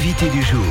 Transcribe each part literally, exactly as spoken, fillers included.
L'invité du jour.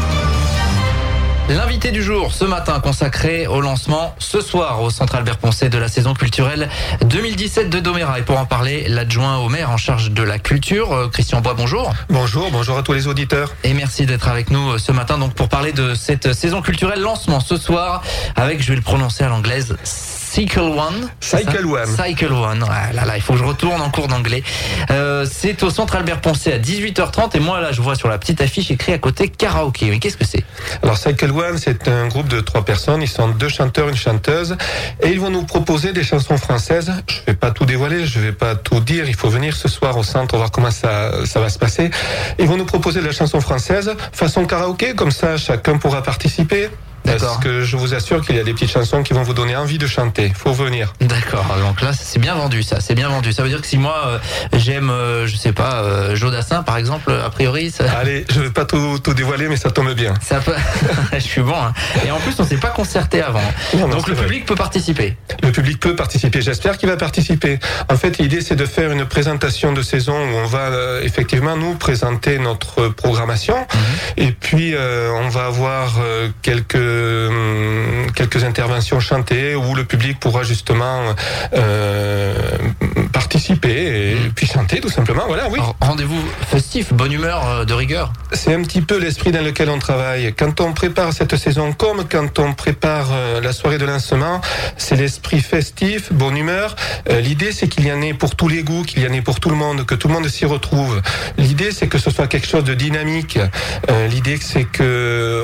L'invité du jour, ce matin, consacré au lancement ce soir au Centre Albert Poncet de la saison culturelle deux mille dix-sept de Domérat. Et pour en parler, l'adjoint au maire en charge de la culture, Christian Bois, bonjour. Bonjour, bonjour à tous les auditeurs. Et merci d'être avec nous ce matin donc pour parler de cette saison culturelle lancement ce soir avec, je vais le prononcer à l'anglaise, Cycle One. Cycle One. Cycle One. Ah là là, il faut que je retourne en cours d'anglais. Euh, c'est au Centre Albert Poncet à dix-huit heures trente et moi là je vois sur la petite affiche écrit à côté karaoké. Mais qu'est-ce que c'est? Alors Cycle One, c'est un groupe de trois personnes. Ils sont deux chanteurs, une chanteuse, et ils vont nous proposer des chansons françaises. Je vais pas tout dévoiler, je vais pas tout dire. Il faut venir ce soir au centre voir comment ça ça va se passer. Ils vont nous proposer de la chanson française façon karaoké, comme ça chacun pourra participer. D'accord. Parce que je vous assure qu'il y a des petites chansons qui vont vous donner envie de chanter. Faut venir. D'accord. Donc là, c'est bien vendu, ça. C'est bien vendu. Ça veut dire que si moi euh, j'aime, euh, je sais pas, euh, Jodassin, par exemple, a priori. Ça... Allez, je vais pas tout, tout dévoiler, mais ça tombe bien. Ça peut. Je suis bon. Hein. Et en plus, on s'est pas concerté avant. Non, non, Donc le vrai. public peut participer. Le public peut participer. J'espère qu'il va participer. En fait, l'idée, c'est de faire une présentation de saison où on va euh, effectivement nous présenter notre programmation. Mm-hmm. Et puis, euh, on va avoir euh, quelques euh, quelques interventions chantées où le public pourra justement euh, participer et mm. puis chanter tout simplement. Voilà, oui. Rendez-vous festif, bonne humeur, de rigueur. C'est un petit peu l'esprit dans lequel on travaille. Quand on prépare cette saison, comme quand on prépare euh, la soirée de lancement, c'est l'esprit festif, bonne humeur. Euh, l'idée, c'est qu'il y en ait pour tous les goûts, qu'il y en ait pour tout le monde, que tout le monde s'y retrouve. L'idée, c'est que ce soit quelque chose de dynamique. Euh, l'idée, c'est que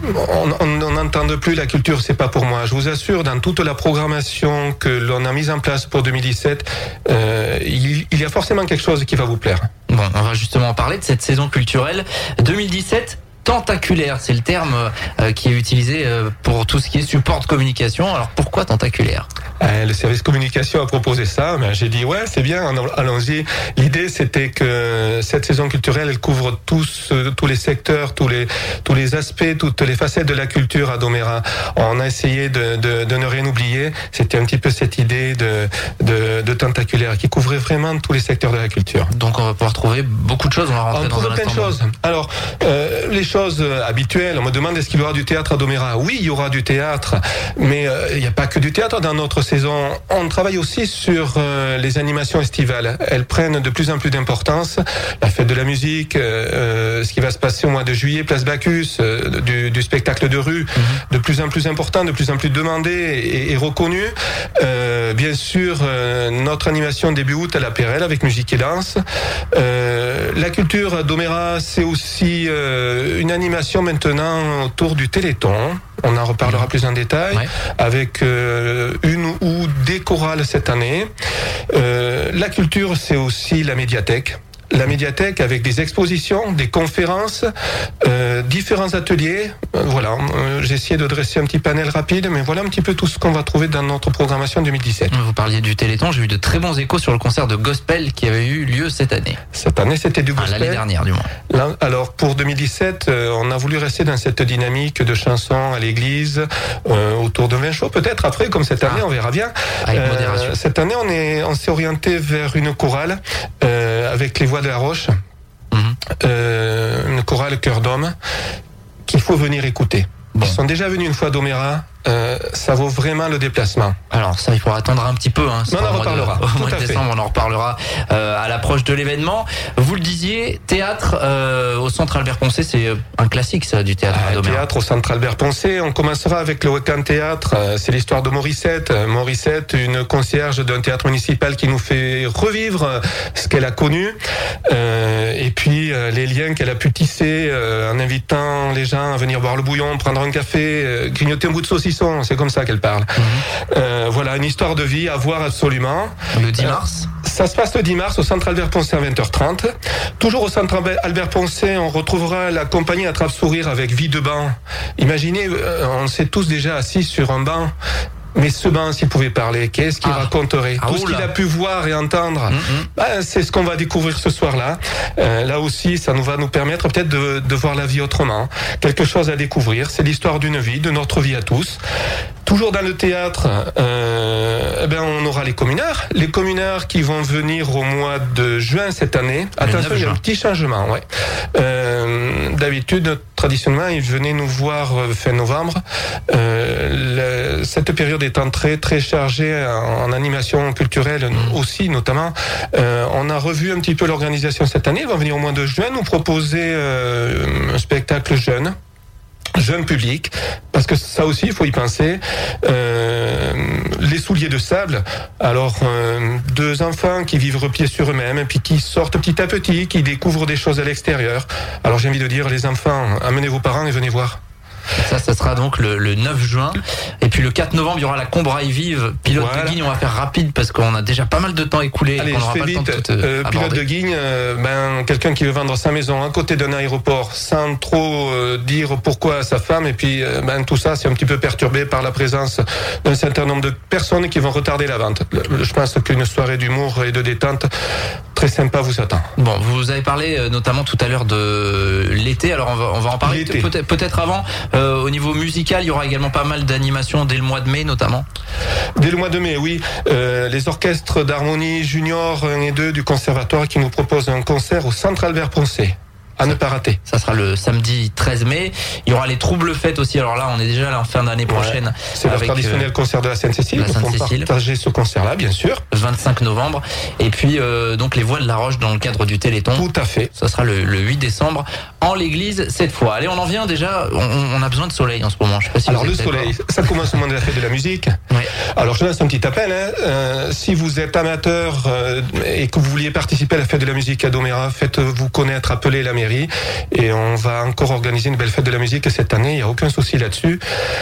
on n'entende plus la culture, c'est pas pour moi. Je vous assure, dans toute la programmation que l'on a mise en place pour deux mille dix-sept, euh, il, il y a forcément quelque chose qui va vous plaire. Bon, on va justement parler de cette saison culturelle deux mille dix-sept. Tentaculaire, c'est le terme euh, qui est utilisé euh, pour tout ce qui est support de communication. Alors pourquoi tentaculaire? Euh, le service communication a proposé ça, mais j'ai dit ouais, c'est bien, allons-y. L'idée, c'était que cette saison culturelle, elle couvre tous euh, tous les secteurs, tous les tous les aspects, toutes les facettes de la culture à Domérat. On a essayé de, de, de ne rien oublier. C'était un petit peu cette idée de, de de tentaculaire qui couvrait vraiment tous les secteurs de la culture. Donc on va pouvoir trouver beaucoup de choses. On va rentrer on dans un plein instant. de choses. Alors euh, les choses habituelles. On me demande est-ce qu'il y aura du théâtre à Domérat. Oui, il y aura du théâtre, mais euh, il n'y a pas que du théâtre dans notre saison. On travaille aussi sur euh, les animations estivales. Elles prennent de plus en plus d'importance. La fête de la musique, euh, ce qui va se passer au mois de juillet, place Bacchus, euh, du, du spectacle de rue, mm-hmm. de plus en plus important, de plus en plus demandé et, et reconnu. Euh, bien sûr, euh, notre animation début août à la Pérelle avec musique et danse. Euh, la culture à Domérat, c'est aussi euh, une animation maintenant autour du Téléthon. On en reparlera plus en détail, ouais. avec euh, une ou des chorales cette année. Euh, la culture, c'est aussi la médiathèque. La médiathèque avec des expositions, des conférences, euh, différents ateliers. Euh, voilà, euh, j'ai essayé de dresser un petit panel rapide, mais voilà un petit peu tout ce qu'on va trouver dans notre programmation deux mille dix-sept. Vous parliez du Téléthon, j'ai eu de très bons échos sur le concert de gospel qui avait eu lieu cette année. Cette année, c'était du gospel. Ah, l'année dernière, du moins. Là, alors, pour deux mille dix-sept, euh, on a voulu rester dans cette dynamique de chansons à l'église, euh, autour de vin chaud, peut-être après, comme cette année, ah. on verra bien. Avec euh, modération. Cette année, on est, on s'est orienté vers une chorale, euh, avec les voix de la Roche, mmh. euh, une chorale Cœur d'homme qu'il faut venir écouter. Bon. Ils sont déjà venus une fois à Domérat. Euh, ça vaut vraiment le déplacement. Alors ça, il faudra attendre un petit peu. Hein, on en reparlera. De, au mois de décembre, on en reparlera euh, à l'approche de l'événement. Vous le disiez, théâtre euh, au Centre Albert Poncet, c'est un classique ça du théâtre. Ah, théâtre au Centre Albert Poncet. On commencera avec le Wakan Théâtre. C'est l'histoire de Morissette. Morissette, une concierge d'un théâtre municipal qui nous fait revivre ce qu'elle a connu. Euh, et puis euh, les liens qu'elle a pu tisser euh, en invitant les gens à venir boire le bouillon, prendre un café, euh, grignoter un bout de saucisson. C'est comme ça qu'elle parle. Mmh. Euh, voilà, une histoire de vie à voir absolument. Le dix mars euh, Ça se passe le dix mars au Centre Albert Poncet à vingt heures trente. Toujours au Centre Albert Poncet, on retrouvera la compagnie Attrape-Sourire avec Vie de banc. Imaginez, euh, on s'est tous déjà assis sur un banc. Mais ce banc, s'il pouvait parler, qu'est-ce qu'il ah. raconterait? ah, Tout ce qu'il a pu voir et entendre, mm-hmm. ben, c'est ce qu'on va découvrir ce soir-là. Euh, là aussi, ça nous va nous permettre peut-être de, de voir la vie autrement. Quelque chose à découvrir. C'est l'histoire d'une vie, de notre vie à tous. Toujours dans le théâtre, euh, eh ben on aura les communards. Les communards qui vont venir au mois de juin cette année. Attention, il y a un petit changement. Ouais. Euh, euh, d'habitude, traditionnellement, ils venaient nous voir euh, fin novembre. Euh, le, cette période étant très très chargée en, en animation culturelle mmh. aussi, notamment, euh, on a revu un petit peu l'organisation cette année. Ils vont venir au mois de juin nous proposer euh, un spectacle jeune. Jeune public, parce que ça aussi, il faut y penser. Euh, les souliers de sable, alors euh, deux enfants qui vivent repliés sur eux-mêmes, et puis qui sortent petit à petit, qui découvrent des choses à l'extérieur. Alors j'ai envie de dire, les enfants, amenez vos parents et venez voir. Ça, ça sera donc le, le neuf juin. Et puis le quatre novembre, il y aura la Combraille Vive. Pilote voilà. de Guigne, on va faire rapide parce qu'on a déjà pas mal de temps écoulé. Allez, et qu'on je aura fais pas vite. Le temps de tout, euh, euh, pilote de Guigne, euh, ben, quelqu'un qui veut vendre sa maison à côté d'un aéroport sans trop euh, dire pourquoi à sa femme. Et puis euh, ben, tout ça, c'est un petit peu perturbé par la présence d'un certain nombre de personnes qui vont retarder la vente. Je pense qu'une soirée d'humour et de détente très sympa vous attend. Bon, vous avez parlé euh, notamment tout à l'heure de l'été. Alors on va, on va en parler peut-être, peut-être avant. Euh, au niveau musical, il y aura également pas mal d'animations dès le mois de mai notamment. Dès le mois de mai, oui. Euh, les orchestres d'harmonie junior un et deux du conservatoire qui nous proposent un concert au Centre Albert Poncet. À ne pas rater. Ça sera le samedi treize mai. Il y aura les Troubles Fêtes aussi. Alors là, on est déjà là en fin d'année prochaine. Ouais. C'est le traditionnel euh, concert de la Sainte-Cécile. La Sainte-Cécile. Pour partager ce concert-là, bien sûr. vingt-cinq novembre. Et puis, euh, donc, les Voix de la Roche dans le cadre du Téléthon. Tout à fait. Ça sera le, le huit décembre en l'église cette fois. Allez, on en vient déjà. On, on a besoin de soleil en ce moment. Je sais pas si Alors, vous le soleil, d'accord. Ça commence au moment de la fête de la musique. Ouais. Alors, je lance un petit appel. Hein. Euh, si vous êtes amateur euh, et que vous vouliez participer à la fête de la musique à Domérat, faites-vous connaître, appelez la mairie. Et Et on va encore organiser une belle fête de la musique cette année, il n'y a aucun souci là-dessus.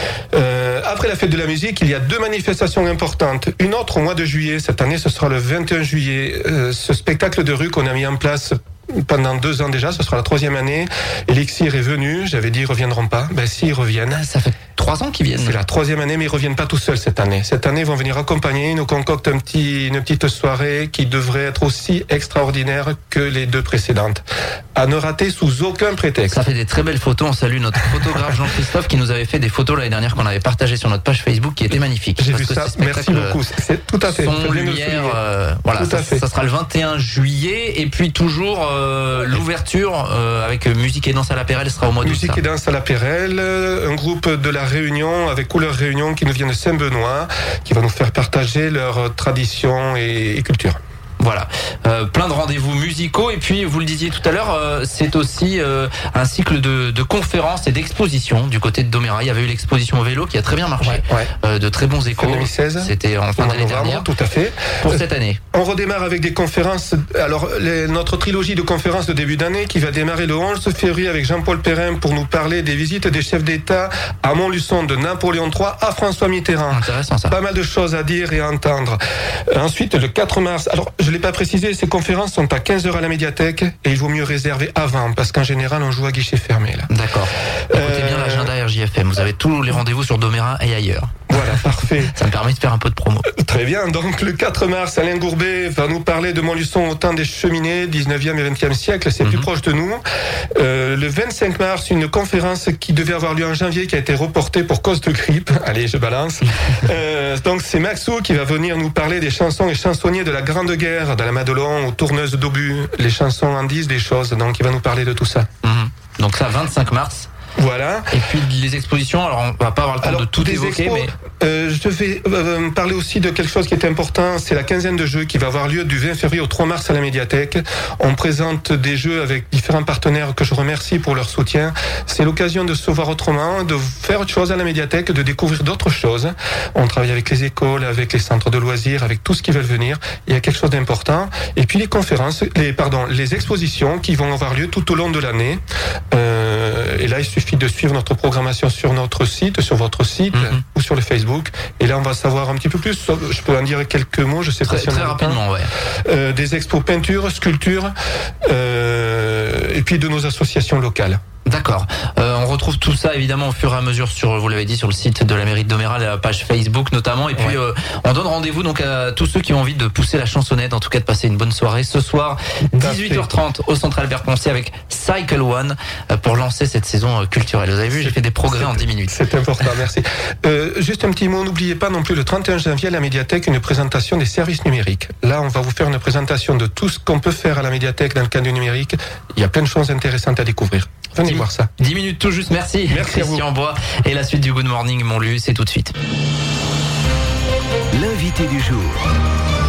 Euh, après la fête de la musique, il y a deux manifestations importantes. Une autre au mois de juillet, cette année ce sera le vingt et un juillet. Euh, ce spectacle de rue qu'on a mis en place pendant deux ans déjà, ce sera la troisième année. Elixir est venu, j'avais dit ils reviendront pas. Ben si, ils reviennent. Ça fait trois ans qu'ils viennent. C'est la troisième année, mais ils reviennent pas tout seuls cette année. Cette année, ils vont venir accompagner. Ils nous concoctent un petit, une petite soirée qui devrait être aussi extraordinaire que les deux précédentes. À ne rater sous aucun prétexte. Ça fait des très belles photos. On salue notre photographe Jean-Christophe qui nous avait fait des photos l'année dernière qu'on avait partagées sur notre page Facebook qui étaient magnifiques. J'ai vu ça. Merci beaucoup. C'est tout à fait. Son, lumière, euh, voilà. Tout ça, à fait. ça sera le vingt et un juillet et puis toujours euh, l'ouverture euh, avec musique et danse à la Pérelle sera au mois d'août. Musique et danse à la Pérelle, un groupe de la Réunion avec Couleur Réunion qui nous vient de Saint-Benoît, qui va nous faire partager leurs traditions et, et culture. Voilà, euh, plein de rendez-vous musicaux et puis vous le disiez tout à l'heure, euh, c'est aussi euh, un cycle de, de conférences et d'expositions du côté de Domérat. Il y avait eu l'exposition au vélo qui a très bien marché, ouais, ouais. Euh, de très bons échos. deux mille seize, c'était en fin d'année dernière. Tout à fait. Pour cette année. On redémarre avec des conférences. Alors les, notre trilogie de conférences de début d'année qui va démarrer le onze février avec Jean-Paul Perrin pour nous parler des visites des chefs d'État à Montluçon de Napoléon trois à François Mitterrand. Intéressant ça. Pas mal de choses à dire et à entendre. Ensuite le quatre mars. Alors je l'ai pas précisé, ces conférences sont à quinze heures à la médiathèque et il vaut mieux réserver avant parce qu'en général on joue à guichet fermé là. D'accord. Écoutez euh... bien l'agenda R J F M, vous avez tous les rendez-vous sur Domérat et ailleurs. Voilà, parfait. Ça me permet de faire un peu de promo. Très bien, donc le quatre mars, Alain Gourbet va nous parler de Montluçon au temps des cheminées, dix-neuvième et vingtième siècle, c'est mm-hmm. plus proche de nous. Euh, le vingt-cinq mars, une conférence qui devait avoir lieu en janvier, qui a été reportée pour cause de grippe. Allez, je balance. euh, donc c'est Maxou qui va venir nous parler des chansons et chansonniers de la Grande Guerre, de la Madelon aux tourneuses d'obus. Les chansons en disent des choses, donc il va nous parler de tout ça. Mm-hmm. Donc ça, vingt-cinq mars. Voilà. Et puis les expositions, alors on va pas avoir le temps alors, de tout évoquer, expos, mais euh, je vais euh, parler aussi de quelque chose qui est important. C'est la quinzaine de jeux qui va avoir lieu du vingt février au trois mars à la médiathèque. On présente des jeux avec différents partenaires que je remercie pour leur soutien. C'est l'occasion de se voir autrement, de faire autre chose à la médiathèque, de découvrir d'autres choses. On travaille avec les écoles, avec les centres de loisirs, avec tout ce qui veut venir. Il y a quelque chose d'important. Et puis les conférences, les pardon, les expositions qui vont avoir lieu tout au long de l'année. Euh, et là, il suffit de suivre notre programmation sur notre site, sur votre site mm-hmm. ou sur le Facebook. Et là, on va savoir un petit peu plus. Je peux en dire quelques mots. Je sais très, pas si on très a rapidement, ouais. Euh, des expos peinture, sculpture, euh, et puis de nos associations locales. D'accord. Euh, on retrouve tout ça évidemment au fur et à mesure sur, vous l'avez dit, sur le site de la mairie de Domérat, la page Facebook notamment. Et puis ouais. euh, on donne rendez-vous donc à tous ceux qui ont envie de pousser la chansonnette, en tout cas de passer une bonne soirée ce soir, dix-huit heures trente au Centre Albert Poncet avec Cycle One pour lancer cette saison culturelle. Vous avez vu, j'ai fait des progrès en dix minutes. C'est important, merci. Euh, juste un petit mot, n'oubliez pas non plus le trente et un janvier à la médiathèque une présentation des services numériques. Là, on va vous faire une présentation de tout ce qu'on peut faire à la médiathèque dans le cadre du numérique. Il y a plein de choses intéressantes à découvrir. Venez voir ça. dix minutes tout juste, merci. Merci Christian Bois. Et la suite du Good Morning Montlu, c'est tout de suite. L'invité du jour.